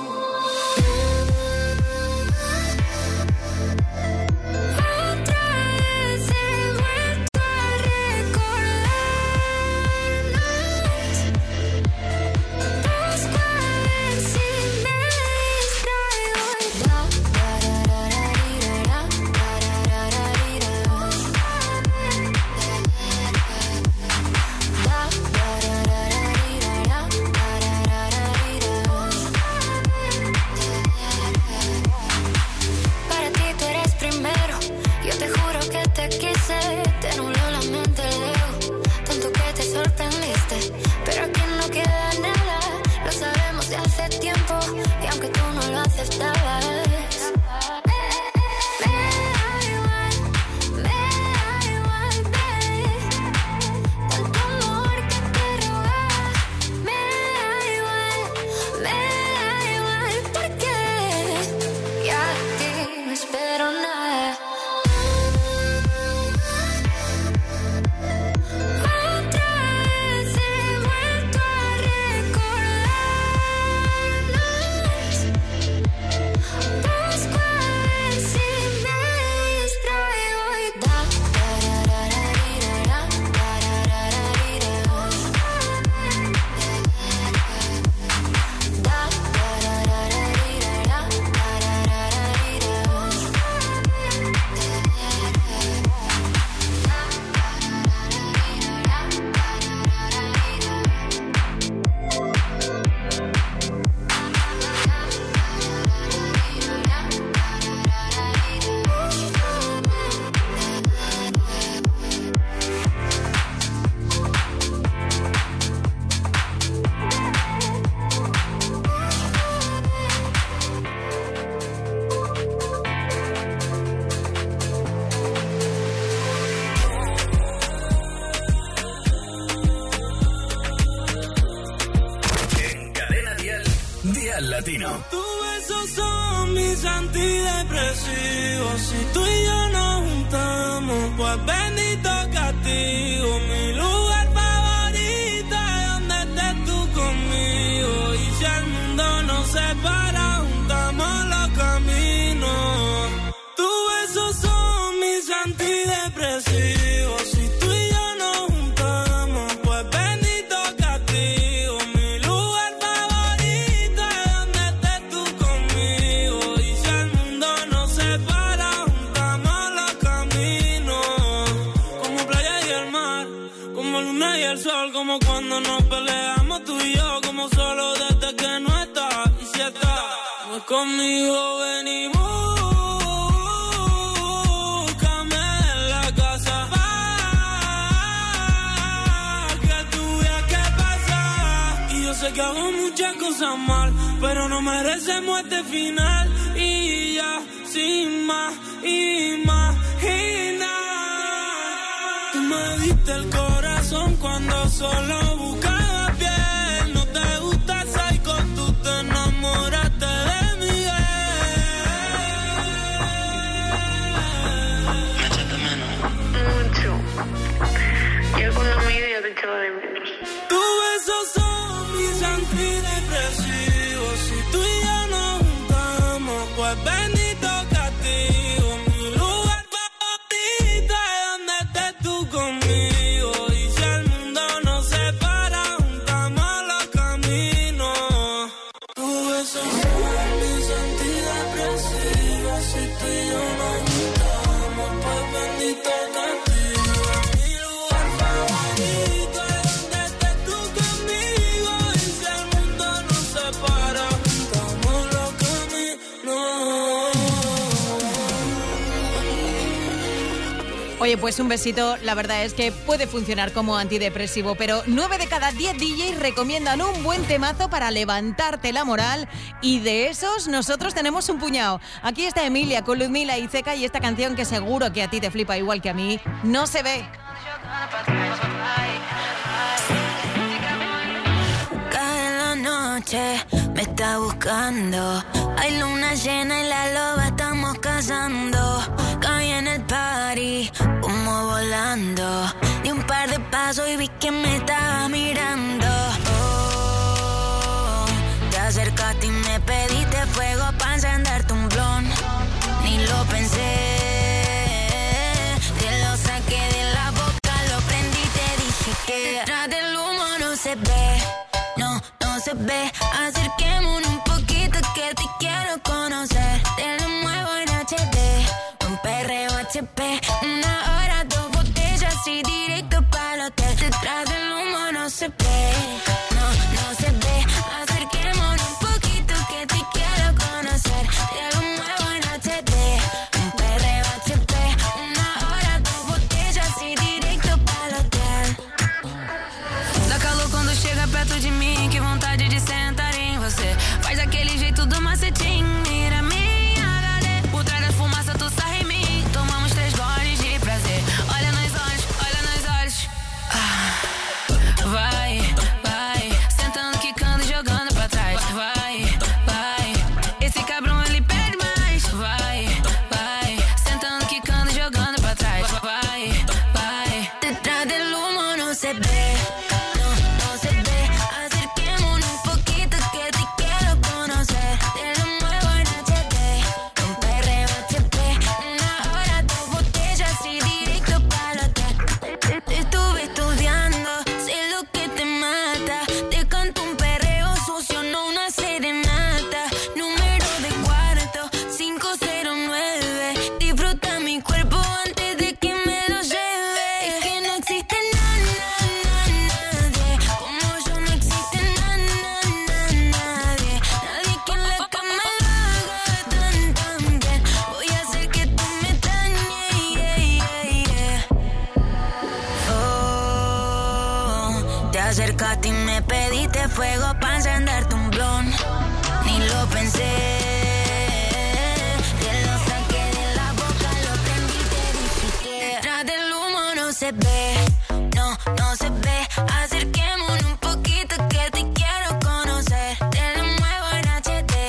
Otra vez he vuelto a recordarnos. Busco a ver si me distraigo. Latino. Tus besos son mis antidepresivos. Si tú y yo nos juntamos, pues bendito castigo. Mi lugar favorito es donde estés tú conmigo. Y si el mundo nos separa, juntamos los caminos. Tus besos son mis antidepresivos. Si tú y yo nos juntamos, pues bendito castigo. Mi lugar favorito es donde estés tú conmigo. Y si el mundo nos separa, juntamos los caminos. Como playa y el mar, como luna y el sol, como cuando nos peleamos tú y yo, como solo desde que no estás. Y si estás, pues conmigo venimos. Sé que hago muchas cosas mal, pero no merecemos este final. Y ya, sin más imaginar. Tú me diste el corazón cuando solo buscaba piel. No te gusta Psycho, tú te enamoraste de Miguel. ¿Me echaste menos? Mucho. Yo con la media te echaba de menos. Tus besos son mis antidepresivos. Si tú y yo nos juntamos, pues bendito castigo. Mi lugar favorito es donde estés tú conmigo. Y si el mundo nos separa, juntamos los caminos. Tus besos son mis antidepresivos. Si tú y yo nos juntamos, pues bendito castigo. Mi lugar favorito es donde estés tú conmigo. Y si el mundo nos separa, juntamos los caminos. Oye, pues un besito, la verdad es que puede funcionar como antidepresivo, pero 9 de cada 10 DJs recomiendan un buen temazo para levantarte la moral, y de esos nosotros tenemos un puñado. Aquí está Emilia con Ludmila y Zeca y esta canción que seguro que a ti te flipa igual que a mí, No se ve. Cae la noche, me está buscando. Hay luna llena y la loba estamos cazando. Caí en el party, como volando. Di un par de pasos y vi que me estaba mirando. Oh, te acercaste y me pediste fuego para encenderte un blon. Ni lo pensé, te lo saqué de la boca, lo prendí y te dije que detrás del humo no se ve. No se ve, acerquémonos un poquito que te quiero conocer. Te lo muevo en HD, un perreo HP. 1 hora, 2 botellas y directo para el hotel. Detrás del humo no se ve, no se ve. Acerquémonos un poquito que te quiero conocer. Te lo muevo en HD, un perreo HP. 1 hora, 2 botellas y directo para el hotel. Dá calor quando chega perto de mim, que vontade de sentar em você. Faz aquele jeito do macetinho, mira minha HD. Por trás da fumaça tu sarra em mim, tomamos 3 goles de prazer. Olha nos olhos, vai, sentando, quicando e jogando pra trás. Vai, esse cabrão ele pede mais. Vai, sentando, quicando e jogando pra trás. Vai, detrás del humo no se ve. No se ve, acerquémonos un poquito que te quiero conocer. Te lo muevo en HD, un perreo HP. 1 hora, 2 botellas y directo para el hotel. Te estuve estudiando, sé lo que te mata. Te canto un perreo sucio, no una serenata. Número de cuarto, 509. Disfruta mi cuerpo antes de que me lo lleve. Es que no existe nadie como yo, no existe nadie que en la cama lo haga tan bien. Voy a hacer que tú me extrañes. Oh, te acercaste y me pediste fuego para encenderte un blon. Ni lo pensé, te lo saqué de la boca, lo prendí y te dije que detrás del humo no se ve. No se ve, acerquémonos un poquito que te quiero conocer. Te lo muevo en HD,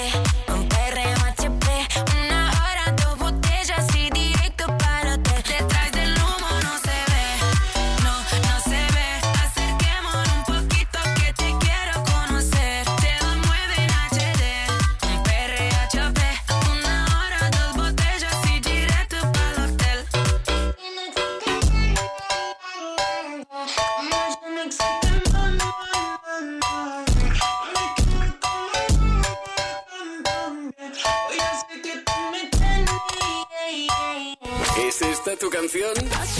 tu canción?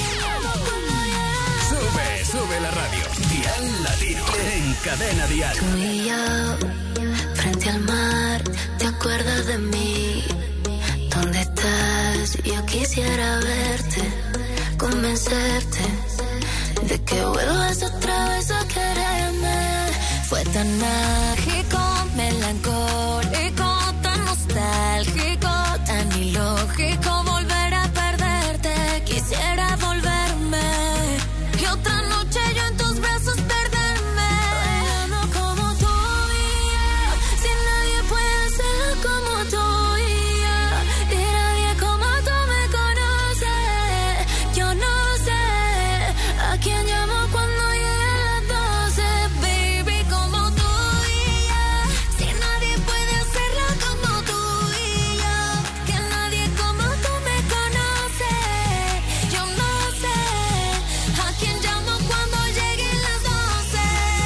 Sube la radio. Dial Latino en Cadena Dial. Tú y yo, frente al mar, ¿te acuerdas de mí? ¿Dónde estás? Yo quisiera verte, convencerte de que vuelvas otra vez a quererme. Fue tan mágico, melancólico, tan nostálgico, tan ilógico volver a perderte. Quisiera volverme y otra noche yo en tus brazos perderme. Bailando como tú y yo, si nadie puede hacerlo como tú y yo, y nadie como tú me conoce. Yo no sé a quién llamo cuando lleguen las 12, baby, como tú y yo, si nadie puede hacerlo como tú y yo, que nadie como tú me conoce. Yo no sé a quién llamo cuando lleguen las 12.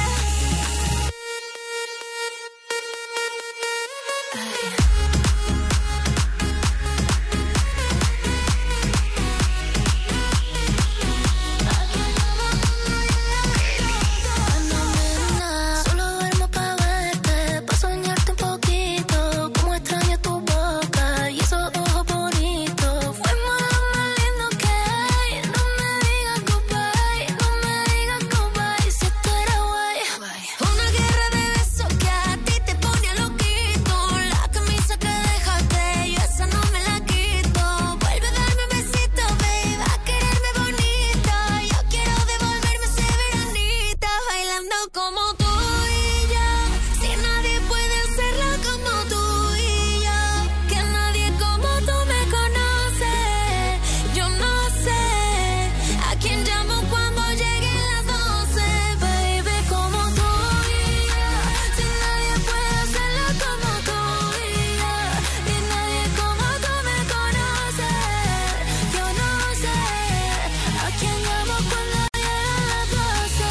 Solo duermo pa' verte, pa' soñarte un poquito. Como extraño tu boca y esos ojos bonitos. Fuimos lo más lindo que hay. No me digas goodbye, no me digas goodbye. Si esto era guay. Una guerra de besos que a ti te pone loquito. La camisa que dejaste, yo esa no me la quito. Vuelve a darme un besito, babe, a quererme bonita. Yo quiero devolverme ese veranita. Bailando como tú y yo, si nadie puede hacerlo como tú y yo, que nadie como tú me conoce. Yo no sé a quién llamo cuando lleguen las 12, baby, como tú y yo, si nadie puede hacerlo como tú y yo, y nadie como tú me conoce. Yo no sé a quién llamo cuando lleguen las 12.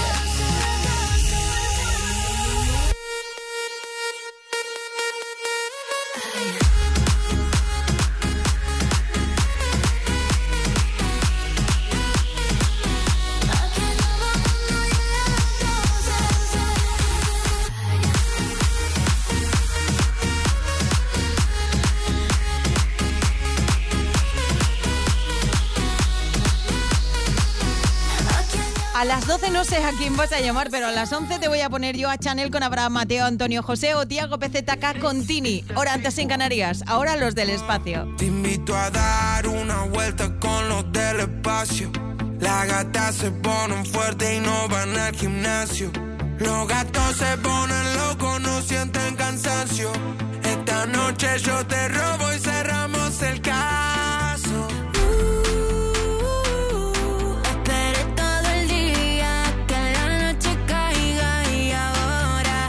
A las 12 no sé a quién vas a llamar, pero a las 11 te voy a poner yo a Chanel con Abraham Mateo, Antonio José o Tiago PZK con Tini. Hora antes en Canarias, ahora los del espacio. Te invito a dar una vuelta con los del espacio. Las gatas se ponen fuertes y no van al gimnasio. Los gatos se ponen locos, no sienten cansancio. Esta noche yo te robo y cerramos el caso. Esperé todo el día que la noche caiga y ahora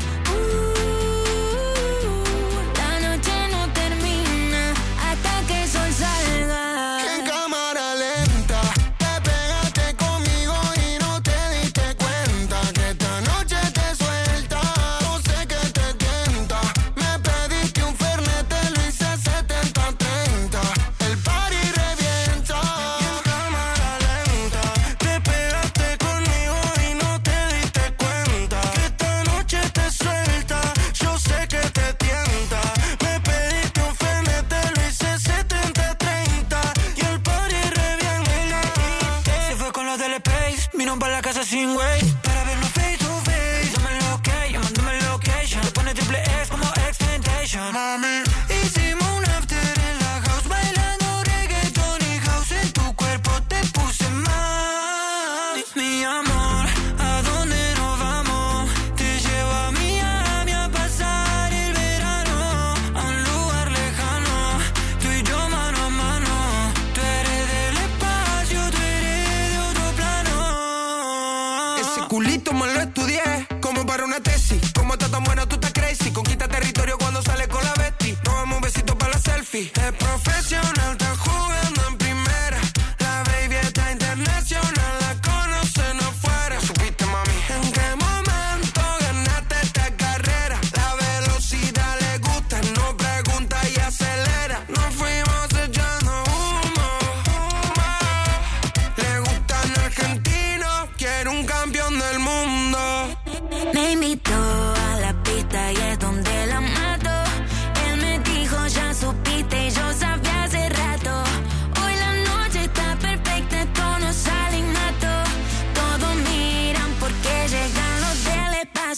la noche no termina hasta que el sol salga. En cámara lenta, te pegaste conmigo y no te diste cuenta que esta noche te suelta. Yo sé que te tienta, me pediste un fernet, te lo hice 70-30. El party revienta. En cámara lenta, te pegaste conmigo y no te diste cuenta que esta noche te suelta. Yo sé que te tienta, me pediste un fernet, te lo hice 70-30 y el party revienta. Se fue con los del Space, vino para la casa sin Waze para vernos face to face. Dame lo que, llamándome location, pone triple X como X-Tentation. Mami, hicimos un after en la house, bailando reggaeton y house. En tu cuerpo te puse mal. Mi amor, ¿a dónde nos vamos? Te llevo a Miami a pasar el verano, a un lugar lejano, tú y yo mano a mano. Tú eres del espacio, tú eres de otro plano. Ese culito me lo estudié como para una tesis. Como está tan buena, tú estás crazy. Conquista territorio cuando sale con la Betty. Nos damos un besito para la selfie. Es profesional, está jugando en primera. La baby está internacional, la conocen afuera. ¿Supiste, mami? ¿En qué momento ganaste esta carrera? La velocidad le gusta, no pregunta y acelera. Nos fuimos echando humo, humo.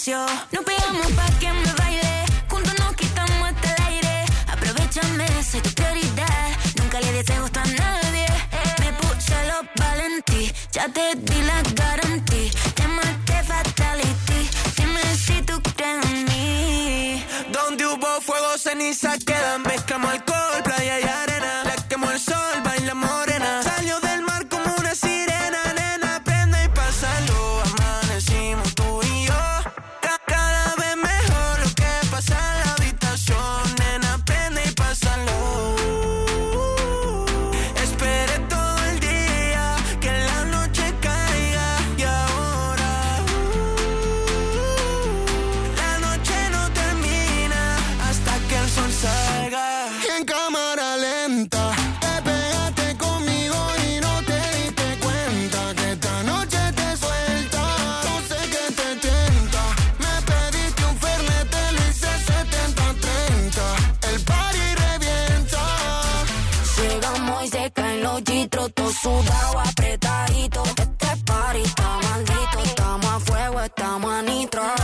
gimnasio. Nos pegamos pa' que me baile. Juntos nos quitamos hasta el aire. Aprovechame, soy tu prioridad. Nunca le deseo gusto a nadie. Me puse los valentí. Ya te di la garantía. Te maté fatality. Dime si tú crees en mí. Donde hubo fuego, ceniza quedan. Mezclamos alcohol, playa y arena. La quemó el sol, baila morena. Salió del mar como una sirena. Nena, prende y pásalo. Amanecimos tú y yo. Cada vez mejor lo que pasa en la habitación. Nena, prende y pásalo. Esperé todo el día que la noche caiga. Y ahora la noche no termina hasta que el sol salga. En cámara lenta te pegaste conmigo y no te diste cuenta que esta noche te suelta. No sé qué te tienta. Me pediste un Fernet, te lo hice 70-30. El party revienta. Llegamos y se caen los chitros, todo sudado, apretadito. Este party está maldito, estamos a fuego, estamos a nitro.